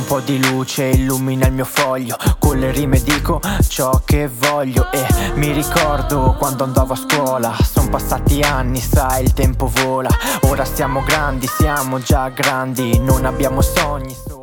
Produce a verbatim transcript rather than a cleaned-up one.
un po' di luce illumina il mio foglio, con le rime dico ciò che voglio. E mi ricordo quando andavo a scuola, son passati anni, sai, il tempo vola. Ora siamo grandi, siamo già grandi, non abbiamo sogni.